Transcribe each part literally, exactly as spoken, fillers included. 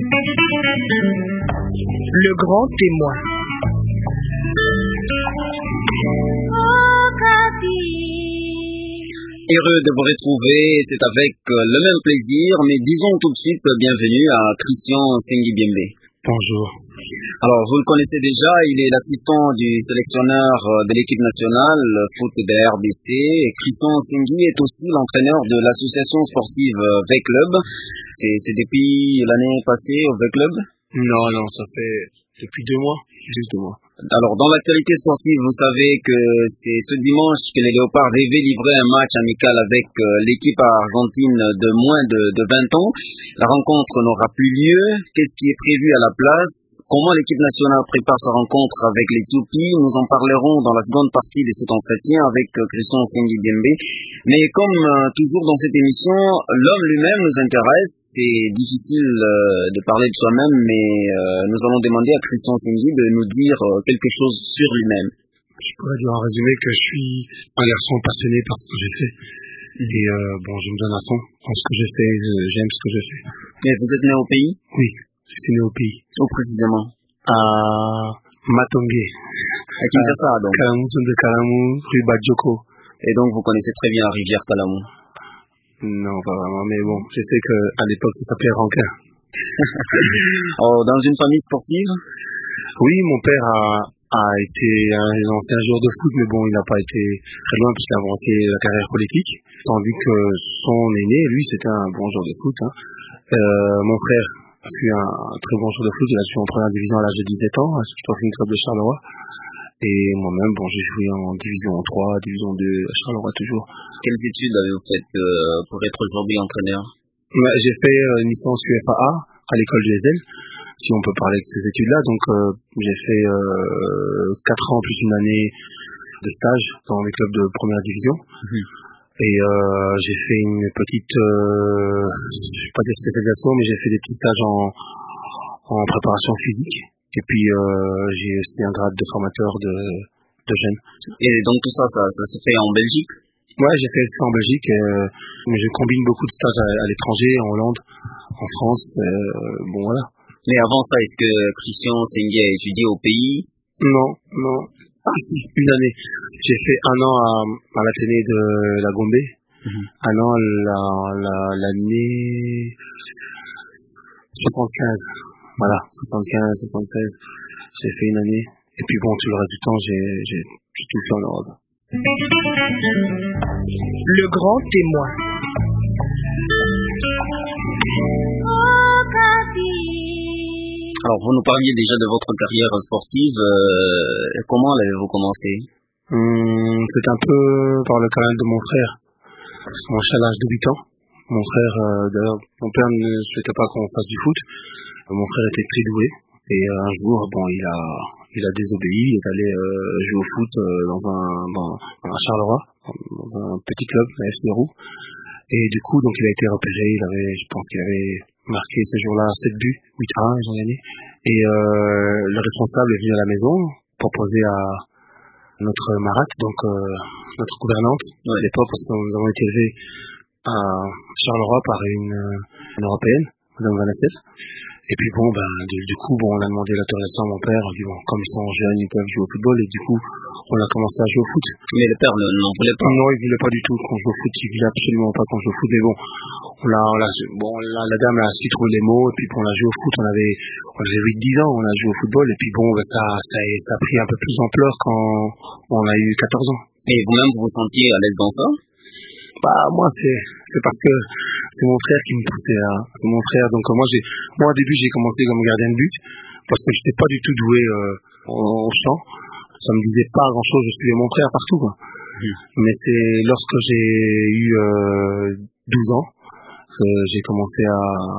Le grand témoin. Heureux de vous retrouver, c'est avec le même plaisir, mais disons tout de suite bienvenue à Christian Sengi Biembe. Bonjour. Alors, vous le connaissez déjà, il est l'assistant du sélectionneur de l'équipe nationale foot de R B C. Christian Sengi est aussi l'entraîneur de l'association sportive V-Club. C'est, c'est depuis l'année passée au V-Club? Non, non, ça fait depuis deux mois. Juste deux mois. Alors, dans l'actualité sportive, vous savez que c'est ce dimanche que les Léopards rêvaient livrer un match amical avec l'équipe argentine de moins de, de vingt ans. La rencontre n'aura plus lieu. Qu'est-ce qui est prévu à la place? Comment l'équipe nationale prépare sa rencontre avec l'Éthiopie? Nous en parlerons dans la seconde partie de cet entretien avec Christian Sengi Biembe. Mais comme euh, toujours dans cette émission, l'homme lui-même nous intéresse. C'est difficile euh, de parler de soi-même, mais euh, nous allons demander à Christian Sengi de nous dire euh, quelque chose sur lui-même. Je pourrais dire en résumé que je suis un garçon passionné par ce que j'ai fait. Et euh, bon, je me donne à fond dans ce que j'ai fait, j'aime ce que j'ai fait. Et vous êtes né au pays? Oui, je suis né au pays. Où précisément? À Matongué. À Kinshasa, donc. Kalamou, de Kalamou, rue Badjoko. Et donc vous connaissez très bien la rivière Kalamou? Non, pas vraiment, mais bon, je sais qu'à l'époque ça s'appelait Rankin. Oh, dans une famille sportive? Oui, mon père a, a été un ancien joueur de foot, mais bon, il n'a pas été très loin puisqu'il a avancé la carrière politique. Tandis que son aîné, lui, c'était un bon joueur de foot. Hein. Euh, mon frère a eu un, un très bon joueur de foot, il a joué en première division à l'âge de dix-sept ans, à Sporting Club de Charleroi. Et moi-même, bon, j'ai joué en division trois, division deux, à Charleroi toujours. Quelles études avez-vous faites euh, pour être aujourd'hui entraîneur? Ouais, j'ai fait euh, une licence U F A A à l'école du S L, si on peut parler de ces études-là. Donc, euh, j'ai fait euh, quatre ans plus une année de stage dans les clubs de première division. Mmh. Et euh, j'ai fait une petite, euh, je ne vais pas dire spécialisation, mais j'ai fait des petits stages en, en préparation physique. Et puis, euh, j'ai aussi un grade de formateur de, de jeunes. Et donc tout ça, ça, ça se fait en Belgique? Ouais, j'ai fait ça en Belgique. Euh, mais je combine beaucoup de stages à, à l'étranger, en Hollande, en France. Euh, bon, voilà. Mais avant ça, est-ce que Christian Sengi a étudié au pays? Non, non. Ah si, une année. J'ai fait un an à, à l'Athénée de la Gombe. Mm-hmm. Un an la, la, l'année soixante-quinze. Voilà, soixante-quinze, soixante-seize. J'ai fait une année. Et puis bon, tout le reste du temps, j'ai, j'ai, j'ai tout fait en Europe. Le grand témoin. Alors, vous nous parliez déjà de votre carrière sportive. Euh, comment l'avez-vous commencé? hum, C'est un peu par le canal de mon frère. Parce que moi, je suis à l'âge de huit ans. Mon frère, euh, d'ailleurs, mon père ne souhaitait pas qu'on fasse du foot. Mon frère était très doué. Et euh, un jour, bon, il a, il a désobéi. Il est allé euh, jouer au foot euh, dans un, dans, à Charleroi, dans un petit club, la F C Roux. Et du coup, donc, il a été repéré. Il avait, je pense qu'il avait marqué ce jour-là sept buts, huit à un, ils ont gagné. Et euh, le responsable est venu à la maison, proposé à notre Marat, donc euh, notre gouvernante à l'époque, parce que nous avons été élevés à Charleroi par une, une européenne, Madame Vanastel. Et puis bon, ben, du, du coup, bon, on a demandé l'autorisation à mon père. On dit bon, comme ils sont jeunes, ils peuvent jouer au football. Et du coup, on a commencé à jouer au foot. Mais le père n'en voulait pas. Non, il voulait pas du tout qu'on joue au foot. Il voulait absolument pas qu'on joue au foot. Mais bon, on l'a, on l'a, bon, la, la dame a su trouver les mots. Et puis bon, on a joué au foot. On avait, on avait huit dix ans. On a joué au football. Et puis bon, ben, ça, ça, ça a pris un peu plus d'ampleur quand on a eu quatorze ans. Et vous-même, vous vous sentiez à l'aise dans ça? Bah, moi, c'est, c'est parce que c'est mon frère qui me poussait à, c'est mon frère. Donc, moi, j'ai, moi, au début, j'ai commencé comme gardien de but, parce que j'étais pas du tout doué, euh, au champ. Ça me disait pas grand chose, je suivais mon frère partout, quoi. Mmh. Mais c'est lorsque j'ai eu, euh, douze ans, que j'ai commencé à,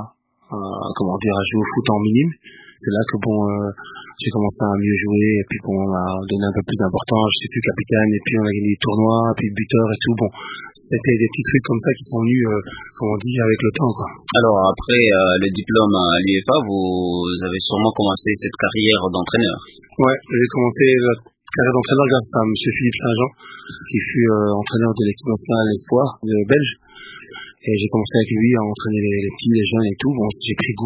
à, comment dire, à jouer au foot en minime. C'est là que bon, euh, j'ai commencé à mieux jouer, et puis bon, on m'a donné un peu plus d'importance, je suis plus capitaine, et puis on a gagné des tournois, puis buteur et tout. Bon, c'était des petits trucs comme ça qui sont venus, euh, comme on dit, avec le temps, quoi. Alors après euh, le diplôme à l'U E F A, vous avez sûrement commencé cette carrière d'entraîneur. Ouais, j'ai commencé la carrière d'entraîneur grâce à M. Philippe Saint-Jean, qui fut euh, entraîneur de l'équipe nationale espoir de belge. Et j'ai commencé avec lui à entraîner les, les petits, les jeunes et tout. Bon, j'ai pris goût.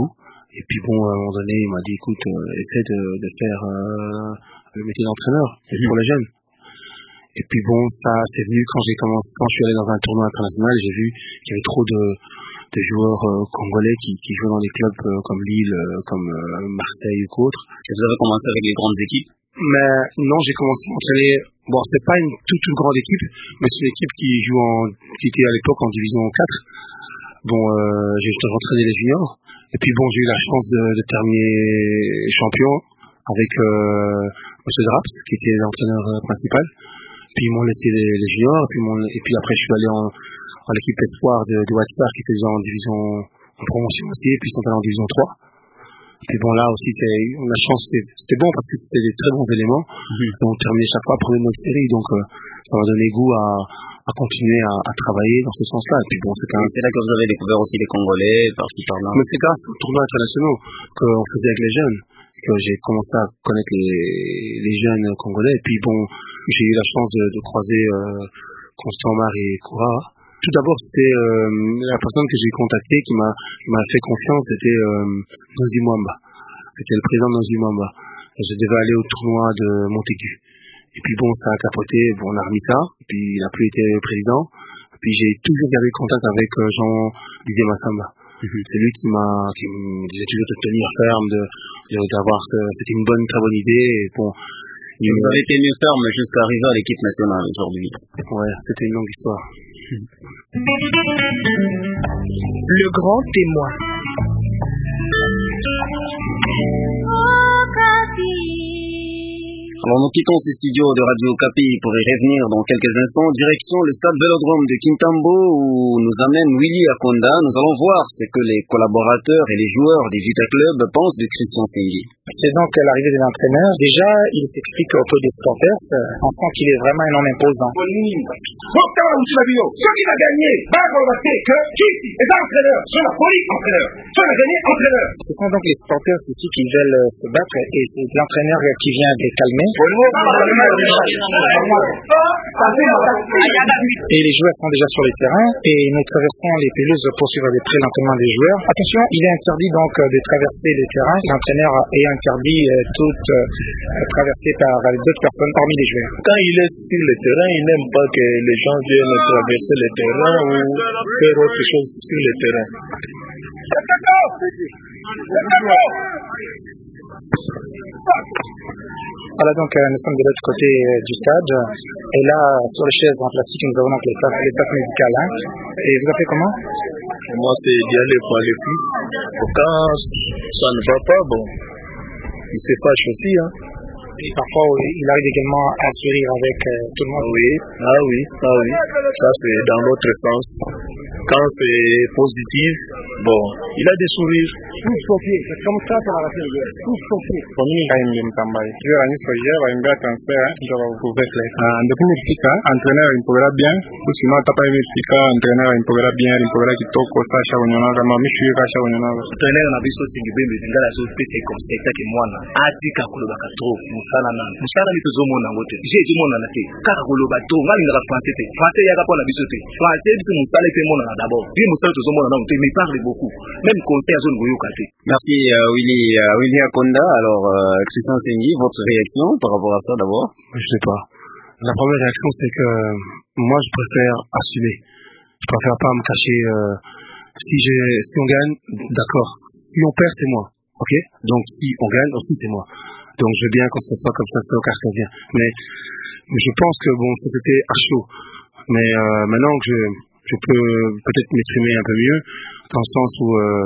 Et puis bon, à un moment donné, il m'a dit, écoute, euh, essaie de, de faire euh, le métier d'entraîneur mmh. pour les jeunes. Et puis bon, ça, c'est venu quand j'ai commencé, quand je suis allé dans un tournoi international, j'ai vu qu'il y avait trop de, de joueurs euh, congolais qui, qui jouaient dans des clubs euh, comme Lille, euh, comme euh, Marseille ou autres. Et vous avez commencé avec les grandes équipes? Mais non, j'ai commencé à entraîner. Bon, c'est pas une toute, toute grande équipe, mais c'est une équipe qui joue en, qui était à l'époque en division quatre. Bon, euh, j'ai entraîné les juniors. Et puis bon, j'ai eu la chance de, de terminer champion avec euh, M. Draps, qui était l'entraîneur principal. Puis ils m'ont laissé les, les juniors. Et puis, et puis après, je suis allé en, en l'équipe espoir de, de White Star, qui était en division en promotion aussi. Et puis ils sont allés en division trois. Et bon, là aussi, c'est, la chance, c'était bon parce que c'était des très bons éléments. Mmh. On terminait chaque fois premier de notre série. Donc, euh, ça m'a donné goût à, à continuer à, à travailler dans ce sens-là. Et puis bon, c'est, un... c'est là que vous avez découvert aussi les Congolais, par-ci par-là. Mais c'est grâce aux tournois internationaux qu'on faisait avec les jeunes que j'ai commencé à connaître les, les jeunes Congolais. Et puis bon, j'ai eu la chance de, de croiser euh, Constant Mar et Koura. Tout d'abord, c'était euh, la personne que j'ai contactée qui m'a, qui m'a fait confiance, c'était euh, Nozi Mwamba. C'était le président Nozi Mwamba. Je devais aller au tournoi de Montaigu. Et puis bon, ça a capoté, bon, on a remis ça, et puis il n'a plus été président. Et puis j'ai toujours gardé contact avec euh, Jean-Didier Massamba. Mm-hmm. C'est lui qui m'a, qui me disait toujours de tenir ferme, de, de, d'avoir ce, c'était une bonne, très bonne idée. Et bon, et vous avez tenu ferme jusqu'à arriver à l'équipe nationale aujourd'hui. Ouais, c'était une longue histoire. Le grand témoin. Alors nous quittons ces studios de Radio Okapi pour y revenir dans quelques instants. Direction le stade Vélodrome de Kintambo où nous amène Willy Akonda. Nous allons voir ce que les collaborateurs et les joueurs des Vita Club pensent de Christian Sengi. C'est donc l'arrivée de l'entraîneur. Déjà, il s'explique auprès des supporters. On sent qu'il est vraiment un homme imposant. Celui qui a gagné, va remarquer que qui est entraîneur, c'est la police entraîneur, c'est le gagné entraîneur. Ce sont donc les supporters ici qui veulent se battre et c'est l'entraîneur qui vient les calmer. Et les joueurs sont déjà sur les terrains et nous traversons les pelouses pour suivre de près l'entraînement des joueurs. Attention, il est interdit donc de traverser les terrains. L'entraîneur est interdit euh, toute euh, traversée par d'autres personnes parmi les joueurs. Quand il est sur le terrain, il n'aime pas que les gens viennent traverser le terrain ou faire autre chose sur le terrain. Voilà, donc euh, nous sommes de l'autre côté euh, du stade et là sur les chaises en plastique nous avons donc les staff, les staff médicaux hein. Et vous appelez comment? Moi c'est d'y aller pour aller plus. Quand ça ne va pas, bon, il se fâche aussi hein. Et parfois il arrive également à sourire avec euh, tout le monde. Oui, ah oui, ah oui, ça c'est dans l'autre sens. Quand c'est positif, bon, il a des sourires. Tous pompiers, c'est comme ça pour la racine de tous pompiers. Pour nous, il y a une ligne tambaye. Je vais aller sur hier, il y a un transfert, je vais vous couvrir. Depuis le Pika, entraîneur, il pourra bien. Ou sinon, t'as pas eu le Pika, entraîneur, il pourra bien, il pourra qui toque au stage à Wanyanaga, mais je suis à Wanyanaga. Entraîneur, on a vu ça aussi du bien, mais il y a la chose c'est comme c'est que moi, a dit qu'à Kolobaka trop, Moussala Nan. Moussala ni tozo mona ngote. J'ai dit mona na te. Kaka Kolobaka trop, ngali ngaka français te. Français yaka pona bisote. Français dit que Moussala te mona d'abord. Puis Moussala tozo mona na ngote, mais parle beaucoup. Même conseil à zone goyo kate. Merci euh, Willy, euh, Willy Akonda. Alors euh, Christian Sengi, votre réaction par rapport à ça d'abord? Je sais pas. La première réaction c'est que moi je préfère assumer. Je préfère pas me cacher. Euh, si j'ai, si on gagne, d'accord. Si on perd, c'est moi. Ok. Donc si on gagne aussi c'est moi. Donc je veux bien que ce soit comme ça, c'est au quart bien. Mais je pense que bon, ça c'était à chaud. Mais euh, maintenant que je, je peux peut-être m'exprimer un peu mieux, dans le sens où euh,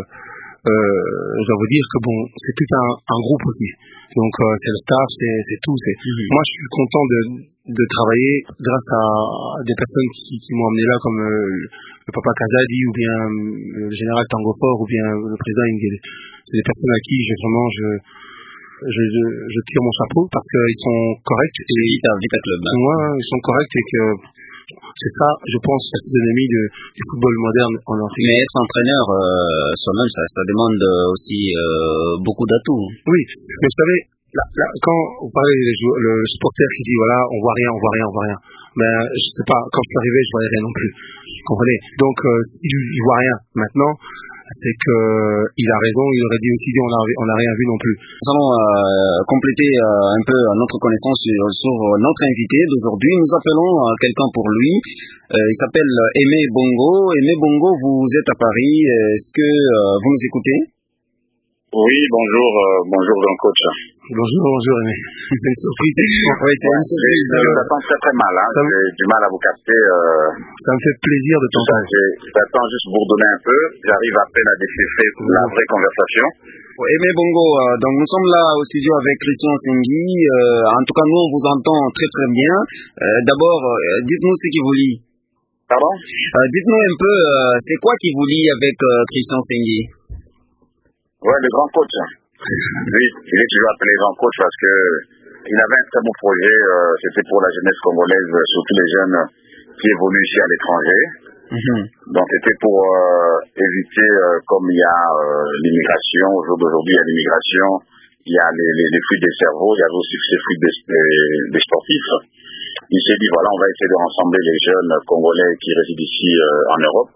euh, je dois vous dire que bon, c'est tout un, un groupe aussi. Donc euh, c'est le staff, c'est, c'est tout. C'est... Mm-hmm. Moi, je suis content de, de travailler grâce à des personnes qui, qui m'ont amené là, comme euh, le papa Kazadi ou bien euh, le général Tangofort ou bien le président Ingele. C'est des personnes à qui je, vraiment je, je, je, je tire mon chapeau parce qu'ils sont corrects. Et Vita, Vita Club. Hein. Moi, ils sont corrects et que c'est ça, je pense, la physionomie de, du football moderne en Afrique. Mais être entraîneur euh, soi-même, ça, ça demande aussi euh, beaucoup d'atouts. Oui, mais vous savez, là, là, quand vous parlez des joueurs, le supporter qui dit voilà, on voit rien, on voit rien, on voit rien. Mais je sais pas, quand je suis arrivé, je voyais rien non plus. Vous comprenez? Donc, euh, s'il il voit rien maintenant, c'est que il a raison. Il aurait dit aussi dit on a on a rien vu non plus. Nous allons euh, compléter euh, un peu notre connaissance sur, sur notre invité d'aujourd'hui. Nous appelons euh, quelqu'un pour lui. Euh, il s'appelle Aimé Bongo. Aimé Bongo, vous êtes à Paris. Est-ce que euh, vous nous écoutez? Oui, bonjour, euh, bonjour Jean Coach. Bonjour, bonjour Aimé. C'est une surprise. Oui, c'est une surprise. Je vous attends très très mal, hein. J'ai du mal à vous capter. Euh... Ça me fait plaisir de t'entendre. J'attends juste pour vous redonner un peu. J'arrive à peine à déchiffrer la vraie conversation. Aimé Bongo, euh, donc nous sommes là au studio avec Christian Sengui. Euh, en tout cas, nous on vous entend très très bien. Euh, D'abord, euh, dites-nous ce qui vous lie. Pardon? euh, Dites-nous un peu, euh, c'est quoi qui vous lie avec euh, Christian Sengui? Ouais, le grand coach. Lui, il est toujours appelé grand coach parce que il avait un très beau projet. Euh, C'était pour la jeunesse congolaise, surtout les jeunes qui évoluent ici à l'étranger. Mm-hmm. Donc c'était pour euh, éviter, euh, comme il y a euh, l'immigration, au jour d'aujourd'hui il y a l'immigration, il y a les, les, les fuites des cerveaux, il y avait aussi ces fuites des, des, des sportifs. Il s'est dit voilà, on va essayer de rassembler les jeunes congolais qui résident ici euh, en Europe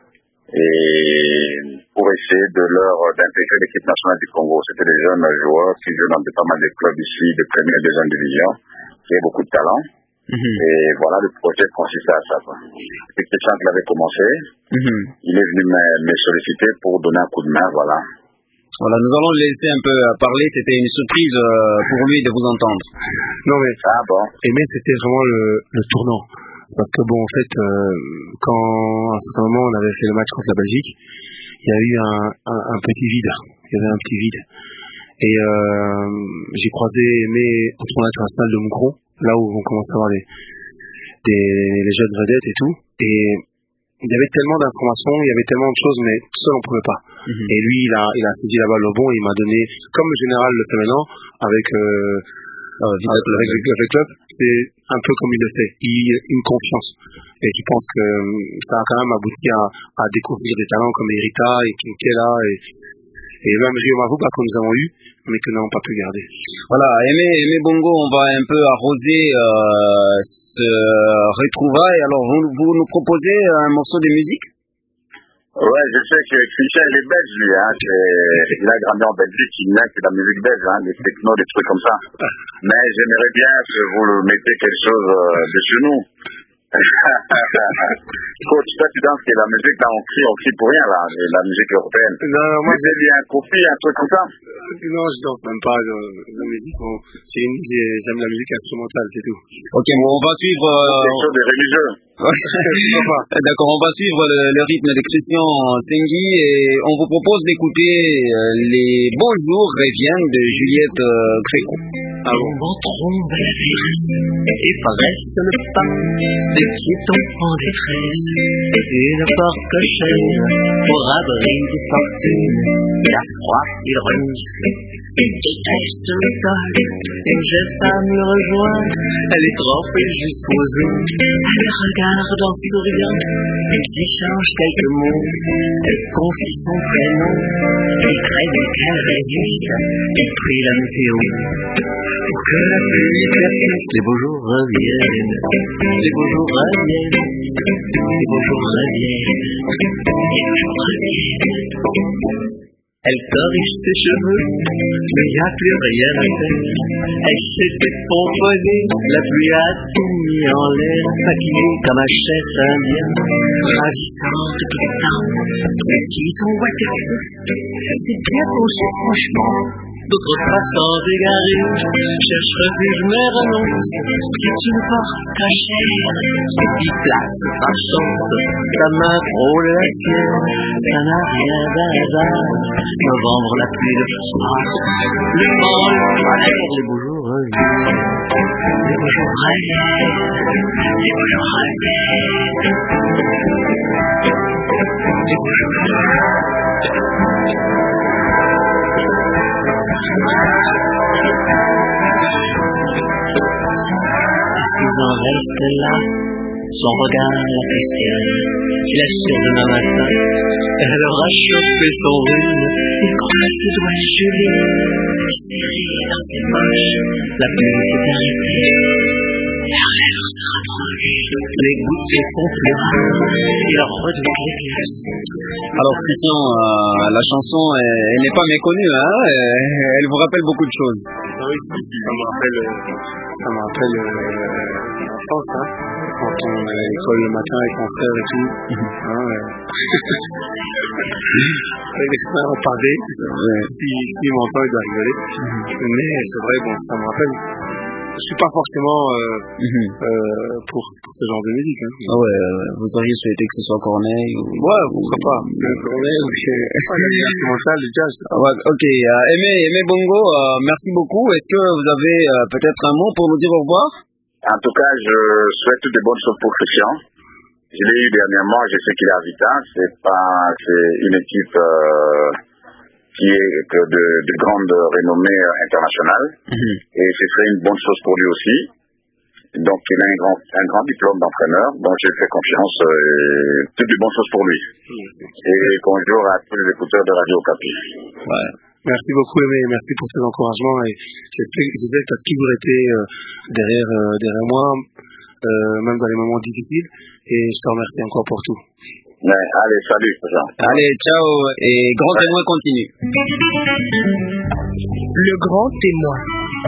et pour essayer de leur d'intégrer l'équipe nationale du Congo. C'était des jeunes joueurs qui jouent dans pas mal de clubs ici, de première et deuxième division, qui ont beaucoup de talent. Mm-hmm. Et voilà, le projet consistait à ça. C'est Christian qui l'avait commencé. Mm-hmm. Il est venu me, me solliciter pour donner un coup de main, voilà. Voilà, nous allons le laisser un peu parler. C'était une surprise euh, pour lui de vous entendre. Non mais, ah bon. Aimé, c'était vraiment le, le tournant. C'est parce que bon, en fait, euh, quand à un certain moment on avait fait le match contre la Belgique, il y a eu un, un, un petit vide. Il y avait un petit vide. Et euh, j'ai croisé Aimé au tournoi international de Moucron, là où on commence à avoir les, des, les jeunes vedettes et tout. Et il y avait tellement d'informations, il y avait tellement de choses, mais seul on pouvait pas. Mm-hmm. Et lui, il a, il a saisi la balle au bon, il m'a donné, comme le général le fait maintenant, avec, euh, euh, avec, avec, avec le club, c'est un peu comme il le fait. Il, une confiance. Et je pense que ça a quand même abouti à, à découvrir des talents comme Erita et Kinkela et, et même Rio Mavuba que nous avons eu, mais que nous n'avons pas pu garder. Voilà, Aimé, Aimé Bongo, on va un peu arroser euh, ce retrouvaille. Alors, vous, vous nous proposez un morceau de musique? Ouais, je sais que Christian, il est belge, lui, hein. Il a grandi en Belgique, il aime la musique belge, hein, des techno, des trucs comme ça. Mais j'aimerais bien que vous le mettez quelque chose de chez nous. Coach, toi tu danses que la musique là on crie, on crie pour rien là, la musique européenne. Non, non, moi j'ai bien un coffee, un truc comme ça. Non, je danse même pas de, de musique. Bon, j'aime la musique instrumentale, c'est tout. Ok, bon, on va suivre. Euh... Quelque chose de religieux. D'accord, on va suivre le, le rythme de Christian Sengui et on vous propose d'écouter euh, Les beaux jours reviennent de Juliette euh, Gréco. Alors entrons à la terrasse et paraissent le pas des piétons en détresse. Une porte cochère pour abri des fortunes. Il a froid, il renonce, il déteste l'école. Une jeune femme le rejoint, elle est trempée jusqu'aux os. Elle regarde en souriant, elle échange quelques mots. Elle confie son prénom, il craignent qu'elle résiste. Il prie la météo pour que la pluie persiste. Les beaux jours reviennent, les beaux jours reviennent, les beaux jours reviennent, les beaux jours reviennent. Elle corrige ses cheveux, mais y a plus rien à faire. Elle s'était pomponnée, la pluie a tout mis en l'air. Maquillée comme un chef indien, ravissante tout le temps. Mais qui sont wackers, c'est bien pensé franchement. D'autres passants égarés cherchent refuge mais renoncent. C'est une porte cachère qui place par chance. Sa main frôle la sienne, ça n'a rien d'un hasard. Novembre, la pluie, le froid, le vent, le soleil, les beaux jours reviennent. Les beaux jours reviennent, les beaux jours reviennent. Les beaux jours reviennent. Est-ce qu'ils en restent là? Son regard la questionne. S'il assure demain matin, elle aura chopé son rhume. Il croise ses doigts gelés, serrés dans ses poches. La pluie s'est arrêtée. mer se rapproche, les gouttes se font pleurer, il redouble les glaces. Alors Christian, euh, la chanson, elle, elle n'est pas méconnue, hein, elle, elle vous rappelle beaucoup de choses. Ah oui, si, si, ça me rappelle, ça me rappelle euh, l'enfance, hein, quand on allait à l'école le matin avec mon frère et tout. Hein, euh... avec les frères on parlait, si il m'entend il doit rigoler. Mais c'est vrai, bon, ça me rappelle. Je suis pas forcément euh, mm-hmm. euh, pour, pour ce genre de musique. Hein. Ah ouais, euh, vous auriez souhaité que ce soit Corneille ou... Ouais, pourquoi pas. C'est Corneille ou l'instrumental, le jazz. Ah ouais, ok, euh, Aimé, Aimé Bongo, euh, merci beaucoup. Est-ce que vous avez euh, peut-être un mot pour nous dire au revoir? En tout cas, je souhaite toutes de bonnes choses pour Christian. Je l'ai eu dernièrement, je sais qu'il est à Vita. C'est pas, c'est une équipe euh, qui est de, de grande renommée internationale. Mm-hmm. Et ce serait une bonne chose pour lui aussi. Donc, il a un grand, un grand diplôme d'entraîneur, donc j'ai fait confiance et toutes de bonnes choses pour lui. Mm-hmm. Et bonjour à tous les écouteurs de Radio Okapi. Ouais. Merci beaucoup, Aimé, merci pour tes encouragements. Et j'espère que tu as toujours été euh, derrière, euh, derrière moi, euh, même dans les moments difficiles. Et je te remercie encore pour tout. Ouais, allez, salut, Jean. Allez, ciao, et grand ouais. Témoin continue. Le grand témoin.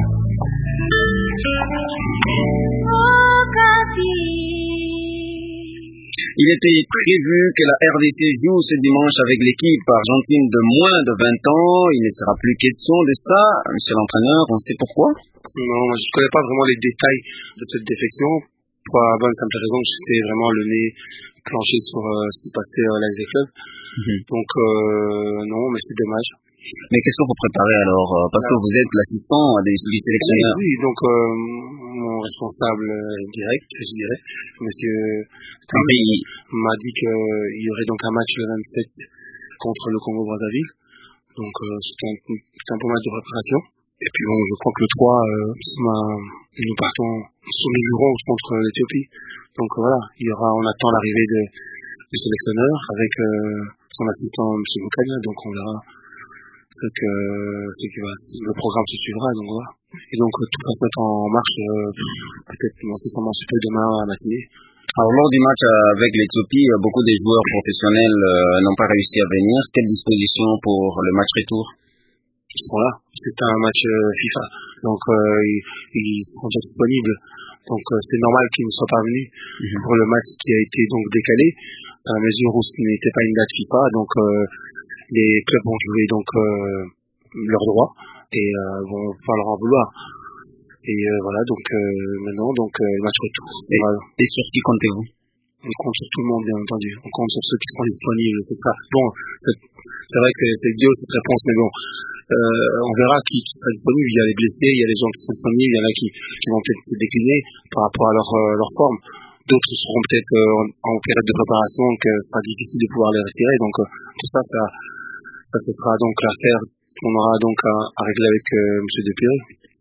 Il était prévu que la R D C joue ce dimanche avec l'équipe argentine de moins de vingt ans. Il ne sera plus question de ça. Monsieur l'entraîneur, on sait pourquoi? Non, je ne connais pas vraiment les détails de cette défection. Pour la bonne simple raison que j'étais vraiment le nez planché sur euh, ce qui se passait à l'A S G Club. Mm-hmm. Donc euh, non, mais c'est dommage. Mais qu'est-ce que vous préparez alors? Parce que vous êtes l'assistant des sélectionneurs. Oui, oui, donc euh, mon responsable direct, je dirais, monsieur Kambi, m'a dit qu'il y aurait donc un match le vingt-sept contre le Congo-Brazzaville. Donc euh, c'était un, un peu match de préparation. Et puis bon, je crois que le trois, euh, nous partons, nous jouerons contre l'Éthiopie. Donc voilà, il y aura, on attend l'arrivée de, du sélectionneur avec euh, son assistant M. Moukania, donc on verra ce que, ce que va, le programme se suivra, donc voilà. Et donc tout va se mettre en marche, euh, peut-être incessamment sous peu demain à la matinée. Alors lors du match avec l'Éthiopie, beaucoup des joueurs professionnels euh, n'ont pas réussi à venir. Quelle disposition pour le match retour? Ils seront là, parce que c'est un match euh, FIFA, donc euh, ils, ils seront déjà disponibles. Donc euh, c'est normal qu'ils ne soient pas venus mm-hmm. pour le match qui a été donc décalé, à la mesure où ce n'était pas une date FIFA, donc euh, les clubs vont jouer donc euh, leurs droits et euh, vont pas leur en vouloir. Et euh, voilà, donc euh, maintenant donc euh, le match retour. Et, voilà. Et sur qui comptez-vous? On compte sur tout le monde, bien entendu. On compte sur ceux qui seront disponibles, c'est ça. Bon, c'est, c'est vrai que c'est idiot cette réponse, mais bon. Euh, on verra qui, qui sera disponible. Il y a les blessés, il y a les gens qui sont disponibles, il y en a qui, qui vont peut-être se décliner par rapport à leur, euh, leur forme. D'autres seront peut-être euh, en, en période de préparation, que ce sera difficile de pouvoir les retirer. Donc euh, tout ça, ça, ça, ce sera donc l'affaire qu'on aura donc à, à régler avec euh, M. Despiré.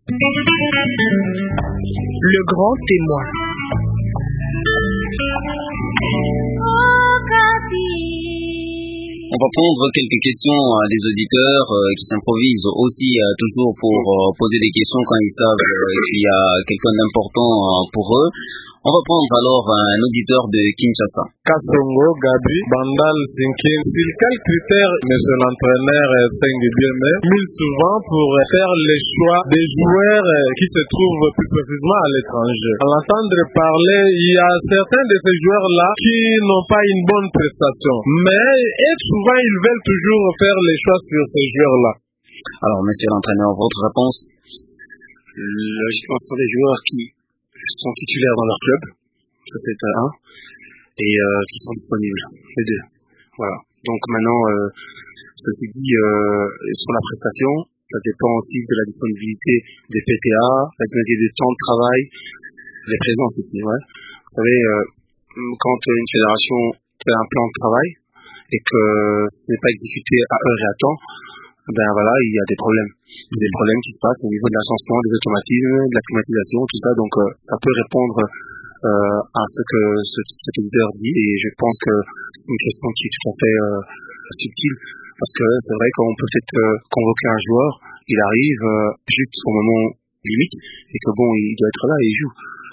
Le grand témoin. On va prendre quelques questions à des auditeurs euh, qui s'improvisent aussi euh, toujours pour euh, poser des questions quand ils savent euh, qu'il y a quelqu'un d'important euh, pour eux. On va prendre alors un auditeur de Kinshasa. Kassongo, Gabi, Bandal, Sinkin. Sur quels critères, monsieur l'entraîneur Sengue Biemé, mise souvent pour faire les choix des joueurs qui se trouvent plus précisément à l'étranger? À l'entendre parler, il y a certains de ces joueurs-là qui n'ont pas une bonne prestation. Mais et souvent, ils veulent toujours faire les choix sur ces joueurs-là. Alors, monsieur l'entraîneur, votre réponse? Logiquement, ce sont des joueurs qui sont titulaires dans leur club, ça c'est un, et euh, qui sont disponibles, les deux. Voilà. Donc maintenant, euh, ceci dit, euh, sur la prestation, ça dépend aussi de la disponibilité des P T A, la disponibilité du temps de travail, les présences aussi. Ouais. Vous savez, euh, quand une fédération fait un plan de travail et que ce n'est pas exécuté à heure et à temps, ben voilà, il y a des problèmes. Il y a des problèmes qui se passent au niveau de l'agencement, des automatismes, de la climatisation, tout ça. Donc, euh, ça peut répondre euh, à ce que ce, cet auditeur dit. Et je pense que c'est une question qui est tout à fait euh, subtile. Parce que c'est vrai qu'on peut peut-être euh, convoquer un joueur, il arrive euh, juste au moment limite, et que bon, il doit être là et il joue.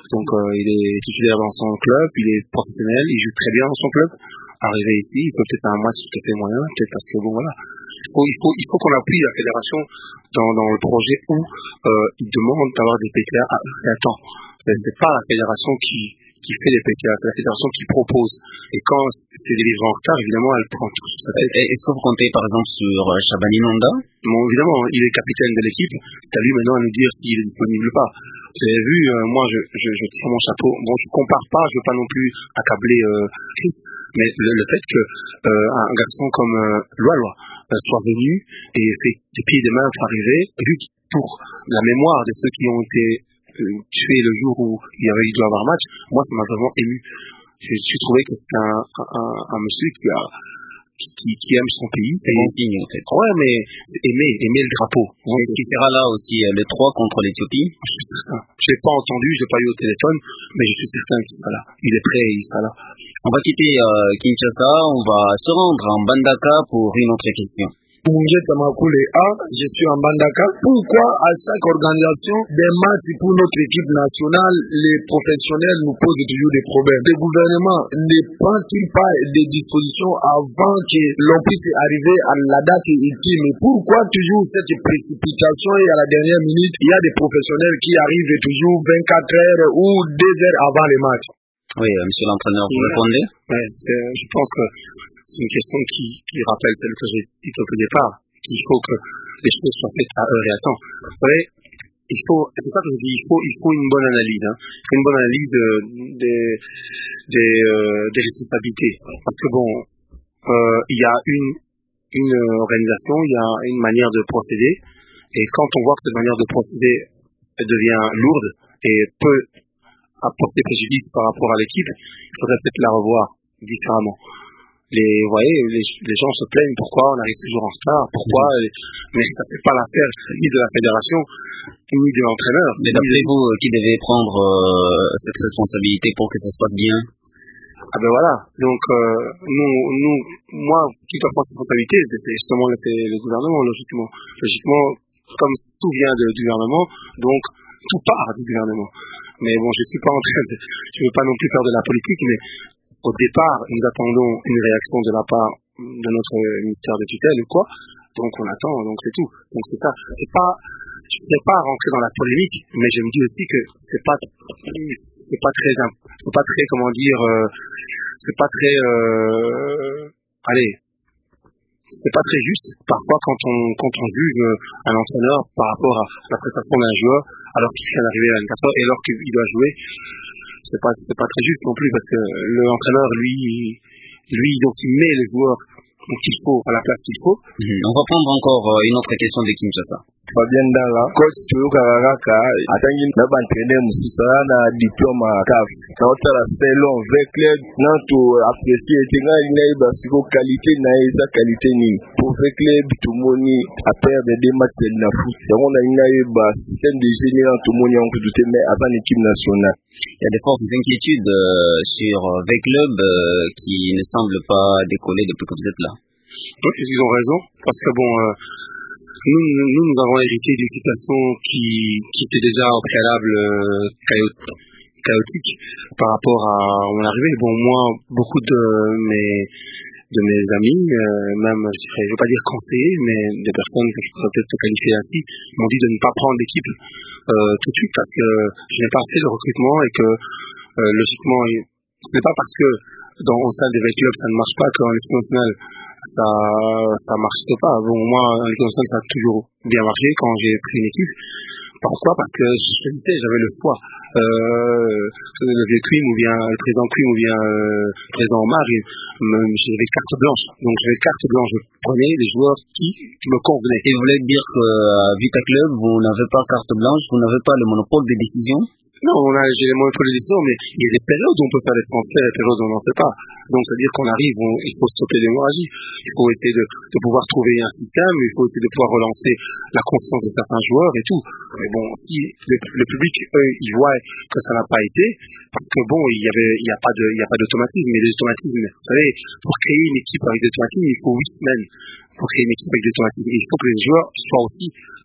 Donc euh, il est titulaire dans son club, il est professionnel, il joue très bien dans son club. Arrivé ici, il peut peut-être un match tout à fait moyen, peut-être parce que bon voilà. Il faut, il faut, il faut qu'on appuie la fédération dans, dans le projet où euh, il demande d'avoir des P T A à heure et à temps. C'est, c'est pas la fédération qui, qui fait les P T A, c'est la fédération qui propose. Et quand c'est délivré en retard, évidemment, elle prend tout sur sa tête. Est-ce que vous comptez par exemple sur Chabani Nonda? Bon, évidemment, il est capitaine de l'équipe. C'est à lui maintenant à nous dire s'il est disponible ou pas. Vous avez vu, euh, moi, je, je, je tire mon chapeau. Bon, je compare pas, je veux pas non plus accabler euh, Chris, mais le, le fait que euh, un garçon comme euh, Loa euh, soit venu et fait des pieds et des mains pour arriver, juste pour la mémoire de ceux qui ont été euh, tués le jour où il y avait eu doit avoir match, moi, ça m'a vraiment ému. J'ai, j'ai trouvé que c'est un, un, un monsieur qui a Qui, qui, qui aime son pays. C'est bon signe, en fait. Ouais, mais c'est aimer, aimer le drapeau. Est-ce qu'il sera là aussi le trois contre l'Éthiopie? Je suis certain. Je l'ai pas entendu, je l'ai pas eu au téléphone, mais je suis certain qu'il sera là. Il est prêt et il sera là. On va quitter euh, Kinshasa, on va se rendre en Bandaka pour une autre question. Mungeta Makule A, je suis en Bandaka. Pourquoi à chaque organisation des matchs pour notre équipe nationale, les professionnels nous posent toujours des problèmes? Le gouvernement ne prend-il pas des dispositions avant que l'on puisse arriver à la date ultime? Pourquoi toujours cette précipitation et à la dernière minute, il y a des professionnels qui arrivent toujours vingt-quatre heures ou deux heures avant les matchs? Oui, euh, monsieur l'entraîneur, vous ouais. répondez? Ouais, c'est, je pense que c'est une question qui, qui rappelle celle que j'ai dite au départ, qu'il faut que les choses soient faites à heure et à temps. Vous savez, il faut, c'est ça que je dis, il faut, il faut une bonne analyse, hein. Il faut une bonne analyse de, des, des, euh, des responsabilités. Parce que bon, euh, il y a une, une organisation, il y a une manière de procéder, et quand on voit que cette manière de procéder devient lourde et peut apporter préjudice par rapport à l'équipe, il faudrait peut-être la revoir différemment. Les, vous voyez, les, les gens se plaignent pourquoi on arrive toujours en retard, pourquoi, mais ça ne fait pas l'affaire ni de la fédération, ni de l'entraîneur. Mais d'après vous, qui devait prendre euh, cette responsabilité pour que ça se passe bien? Ah ben voilà, donc euh, nous, nous, moi, qui doit prendre cette responsabilité, c'est justement c'est le gouvernement, logiquement. Logiquement, comme tout vient de, du gouvernement, donc tout part du gouvernement. Mais bon, je suis pas en train de, je veux pas non plus faire de la politique, mais au départ, nous attendons une réaction de la part de notre ministère de tutelle ou quoi. Donc on attend, donc c'est tout. Donc c'est ça. C'est pas, je ne sais pas rentrer dans la polémique, mais je me dis aussi que c'est pas, c'est pas très, c'est pas très, comment dire, euh, c'est pas très, euh, allez, c'est pas très juste parfois quand on quand on juge un entraîneur par rapport à la prestation d'un joueur alors qu'il vient d'arriver à l'entraîneur et alors qu'il doit jouer. C'est pas c'est pas très juste non plus parce que l'entraîneur lui lui donc il met les joueurs qu'il faut à la place qu'il faut. Mmh. On va prendre encore une autre question de Kinshasa. Fabien Dala, coach Tuyuka Raka, atangi na bantraîneur mususara na diplôme C A F. Na otala selon avec club na to apprécier tinga ina basiko qualité na esa qualité ni. Pour avec club tout moni à perdre des matchs na foot. Donc on a ina ba système de génie na tout moni en tout mais à son équipe nationale. Il y a des fortes inquiétudes euh, sur V Club euh, qui ne semblent pas décoller depuis que vous êtes là. Oui, ils ont raison, parce que bon, euh, nous, nous, nous avons hérité d'une situation qui, qui était déjà au préalable euh, chaotique par rapport à mon arrivée. Bon, moi, beaucoup de mes, de mes amis, euh, même, je dirais, je veux pas dire conseillers, mais des personnes que je pourrais peut-être qualifier ainsi, m'ont dit de ne pas prendre l'équipe euh, tout de suite parce que je n'ai pas fait le recrutement et que euh, logiquement, c'est pas parce que dans au sein des V clubs ça ne marche pas qu'en équipe nationale ça ça marche pas. Bon, moi, en équipe nationale ça a toujours bien marché quand j'ai pris une équipe. Pourquoi? Parce que j'hésitais, j'avais le choix. Euh, le vieux Quim ou bien le président Quim ou bien euh, le président Omar, j'avais carte blanche. Donc j'avais carte blanche, je prenais les joueurs qui, qui me convenaient. Et vous voulez dire qu'à Vita Club, vous n'avez pas carte blanche, vous n'avez pas le monopole des décisions? Non, on a, j'ai les monopoles de décision, mais il y a des périodes où on peut faire des transferts et des périodes où on n'en fait pas. Donc, c'est-à-dire qu'on arrive, on, il faut stopper l'hémorragie. Il faut essayer de, de pouvoir trouver un système, il faut essayer de pouvoir relancer la confiance de certains joueurs et tout. Mais bon, si le, le public, eux, ils voient que ça n'a pas été, parce que bon, il y avait, il y a pas de, il y a pas d'automatisme. Et l'automatisme, vous savez, pour créer une équipe avec des automatismes, il faut huit semaines. Pour créer une équipe avec des automatismes. Il faut que les joueurs soient aussi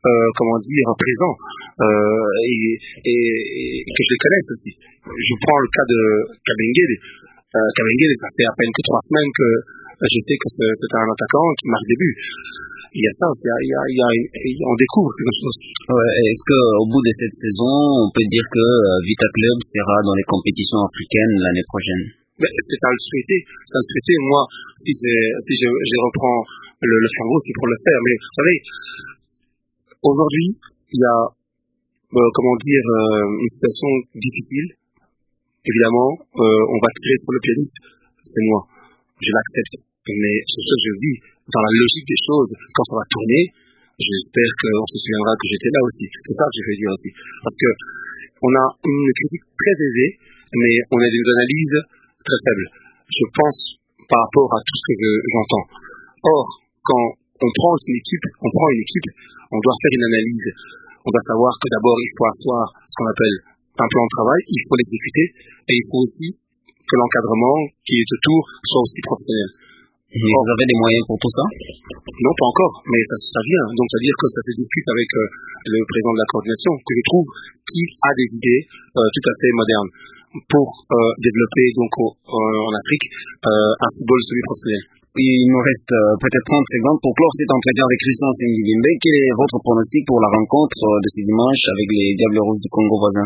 euh, comment dire, présents euh, et, et, et que je les connaisse aussi. Je prends le cas de Kabengele. Euh, Kabengele, ça fait à peine que trois semaines que je sais que c'est un attaquant qui marque des buts. Il y a ça, il y a, il y a, il y a, il y a, on découvre quelque chose. Ouais, est-ce qu'au bout de cette saison, on peut dire que euh, Vita Club sera dans les compétitions africaines l'année prochaine? Ben, c'est à le souhaiter, c'est à le souhaiter. Moi, si je, si je, je reprends le, le flambeau, c'est pour le faire. Mais vous savez, aujourd'hui, il y a, euh, comment dire, euh, une situation difficile. Évidemment, euh, on va tirer sur le pianiste, c'est moi, je l'accepte. Mais c'est ce que je dis, dans la logique des choses, quand ça va tourner, j'espère qu'on se souviendra que j'étais là aussi. C'est ça que je veux dire aussi. Parce que on a une critique très élevée, mais on a des analyses très faibles. Je pense par rapport à tout ce que je, j'entends. Or, quand on prend une équipe, on prend une équipe, on doit faire une analyse. On doit savoir que d'abord, il faut asseoir ce qu'on appelle un plan de travail, il faut l'exécuter, et il faut aussi que l'encadrement qui est autour soit aussi professionnel. Et vous avez des moyens pour tout ça? Non, pas encore, mais ça, ça vient. Donc, ça veut dire que ça se discute avec euh, le président de la coordination, que je trouve qui a des idées euh, tout à fait modernes pour euh, développer donc au, euh, en Afrique euh, un football semi-professionnel. Il nous reste euh, peut-être trente secondes pour clore cet entretien avec Christian Sengibimbe. Quel est votre pronostic pour la rencontre de ce dimanche avec les Diables Rouges du Congo voisin?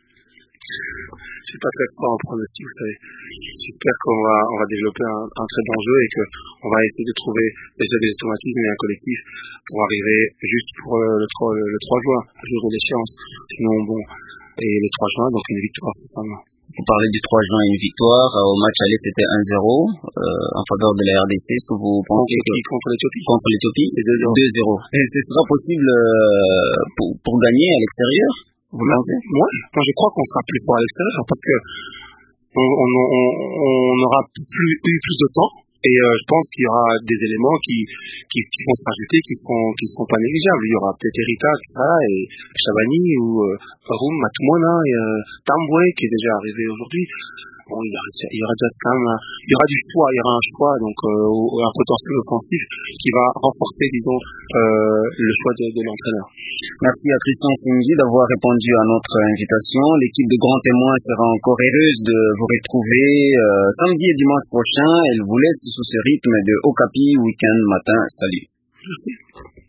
Je suis pas très fort en pronostic, vous savez. J'espère qu'on va, on va développer un, un très bon jeu et qu'on va essayer de trouver déjà des automatismes et un collectif pour arriver juste pour euh, le, trois, le, le trois juin, le jour de l'échéance. Sinon, bon, et le trois juin, donc une victoire, c'est ça. Vous parlez du trois juin, une victoire. Au match aller, c'était un zéro euh, en faveur de la R D C. Est-ce que vous pensez contre, que... contre l'Éthiopie Contre l'Éthiopie, c'est deux zéro. Et ce sera possible euh, pour, pour gagner à l'extérieur? Vous moi, pensez? Moi, moi, je crois qu'on sera plus fort à l'extérieur parce que on, on, on, on aura plus, eu plus de temps et euh, je pense qu'il y aura des éléments qui, qui, qui vont se rajouter, qui seront, qui seront pas négligeables. Il y aura peut-être Erita qui sera là et Chabani ou euh, Faroum, Matumona et euh, Tamboué qui est déjà arrivé aujourd'hui. Bon, il y aura, il y aura déjà quand même, il y aura du choix, il y aura un choix, donc euh, un potentiel offensif qui va renforcer, disons, euh, le choix de, de l'entraîneur. Merci à Christian Singhi d'avoir répondu à notre invitation. L'équipe de Grands Témoins sera encore heureuse de vous retrouver euh, samedi et dimanche prochain. Elle vous laisse sous ce rythme de Okapi Week-end matin. Salut. Merci.